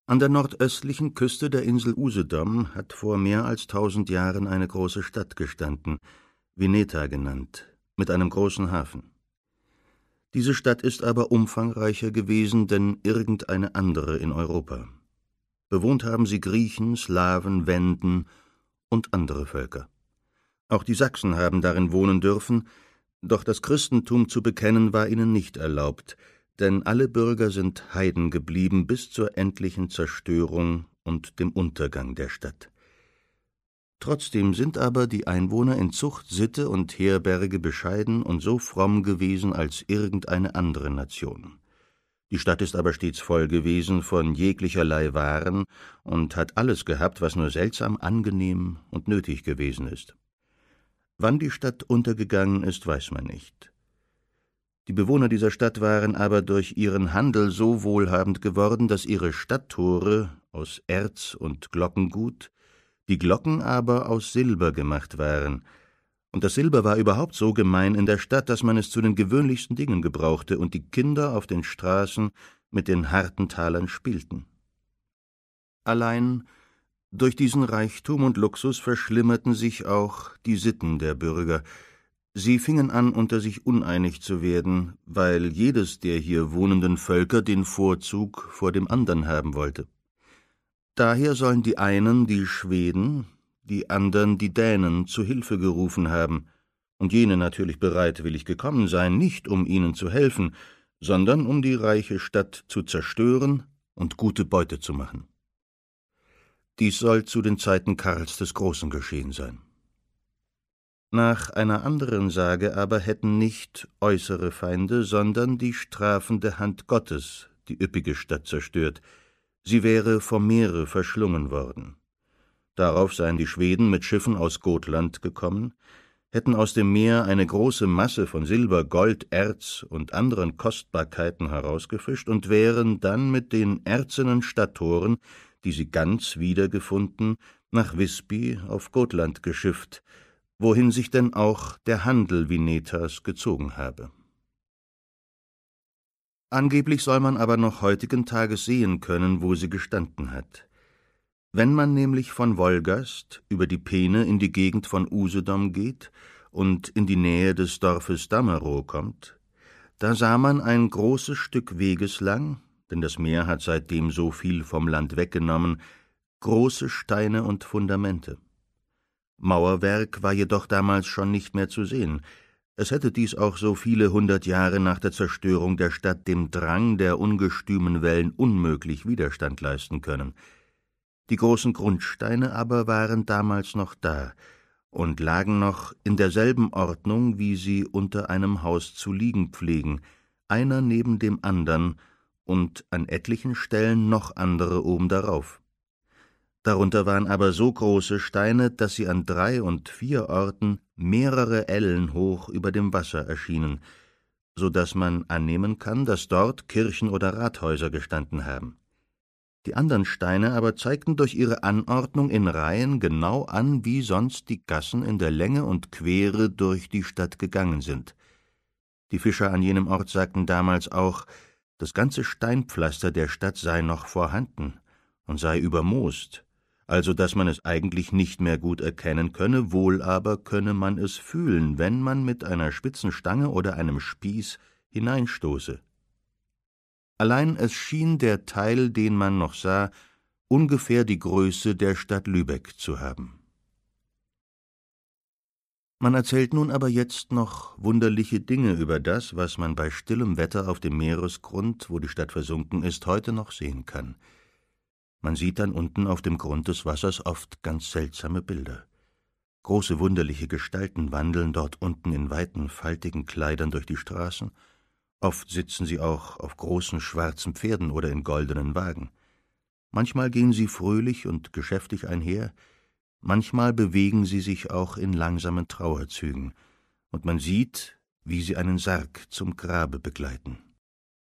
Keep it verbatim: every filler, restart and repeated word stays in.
An der nordöstlichen Küste der Insel Usedom hat vor mehr als tausend Jahren eine große Stadt gestanden, Vineta genannt, mit einem großen Hafen. Diese Stadt ist aber umfangreicher gewesen denn irgendeine andere in Europa. Bewohnt haben sie Griechen, Slawen, Wenden und andere Völker. Auch die Sachsen haben darin wohnen dürfen, doch das Christentum zu bekennen war ihnen nicht erlaubt, denn alle Bürger sind Heiden geblieben bis zur endlichen Zerstörung und dem Untergang der Stadt. Trotzdem sind aber die Einwohner in Zucht, Sitte und Herberge bescheiden und so fromm gewesen als irgendeine andere Nation. Die Stadt ist aber stets voll gewesen von jeglicherlei Waren und hat alles gehabt, was nur seltsam angenehm und nötig gewesen ist. Wann die Stadt untergegangen ist, weiß man nicht. Die Bewohner dieser Stadt waren aber durch ihren Handel so wohlhabend geworden, dass ihre Stadttore aus Erz und Glockengut, die Glocken aber aus Silber gemacht waren, und das Silber war überhaupt so gemein in der Stadt, dass man es zu den gewöhnlichsten Dingen gebrauchte und die Kinder auf den Straßen mit den harten Talern spielten. Allein durch diesen Reichtum und Luxus verschlimmerten sich auch die Sitten der Bürger. Sie fingen an, unter sich uneinig zu werden, weil jedes der hier wohnenden Völker den Vorzug vor dem andern haben wollte. Daher sollen die einen die Schweden, die andern die Dänen zu Hilfe gerufen haben, und jene natürlich bereitwillig gekommen sein, nicht um ihnen zu helfen, sondern um die reiche Stadt zu zerstören und gute Beute zu machen. Dies soll zu den Zeiten Karls des Großen geschehen sein. Nach einer anderen Sage aber hätten nicht äußere Feinde, sondern die strafende Hand Gottes die üppige Stadt zerstört. Sie wäre vom Meere verschlungen worden. Darauf seien die Schweden mit Schiffen aus Gotland gekommen, hätten aus dem Meer eine große Masse von Silber, Gold, Erz und anderen Kostbarkeiten herausgefischt und wären dann mit den erzenen Stadttoren, die sie ganz wiedergefunden, nach Visby auf Gotland geschifft, wohin sich denn auch der Handel Vinetas gezogen habe. Angeblich soll man aber noch heutigen Tages sehen können, wo sie gestanden hat. Wenn man nämlich von Wolgast über die Peene in die Gegend von Usedom geht und in die Nähe des Dorfes Damerow kommt, da sah man ein großes Stück Weges lang, denn das Meer hat seitdem so viel vom Land weggenommen, große Steine und Fundamente. Mauerwerk war jedoch damals schon nicht mehr zu sehen. Es hätte dies auch so viele hundert Jahre nach der Zerstörung der Stadt dem Drang der ungestümen Wellen unmöglich Widerstand leisten können. Die großen Grundsteine aber waren damals noch da und lagen noch in derselben Ordnung, wie sie unter einem Haus zu liegen pflegen, einer neben dem andern und an etlichen Stellen noch andere oben darauf. Darunter waren aber so große Steine, dass sie an drei und vier Orten mehrere Ellen hoch über dem Wasser erschienen, so dass man annehmen kann, dass dort Kirchen oder Rathäuser gestanden haben. Die anderen Steine aber zeigten durch ihre Anordnung in Reihen genau an, wie sonst die Gassen in der Länge und Quere durch die Stadt gegangen sind. Die Fischer an jenem Ort sagten damals auch, das ganze Steinpflaster der Stadt sei noch vorhanden und sei übermoost, also dass man es eigentlich nicht mehr gut erkennen könne, wohl aber könne man es fühlen, wenn man mit einer spitzen Stange oder einem Spieß hineinstoße. Allein es schien der Teil, den man noch sah, ungefähr die Größe der Stadt Lübeck zu haben. Man erzählt nun aber jetzt noch wunderliche Dinge über das, was man bei stillem Wetter auf dem Meeresgrund, wo die Stadt versunken ist, heute noch sehen kann. Man sieht dann unten auf dem Grund des Wassers oft ganz seltsame Bilder. Große wunderliche Gestalten wandeln dort unten in weiten, faltigen Kleidern durch die Straßen. Oft sitzen sie auch auf großen schwarzen Pferden oder in goldenen Wagen. Manchmal gehen sie fröhlich und geschäftig einher, manchmal bewegen sie sich auch in langsamen Trauerzügen, und man sieht, wie sie einen Sarg zum Grabe begleiten.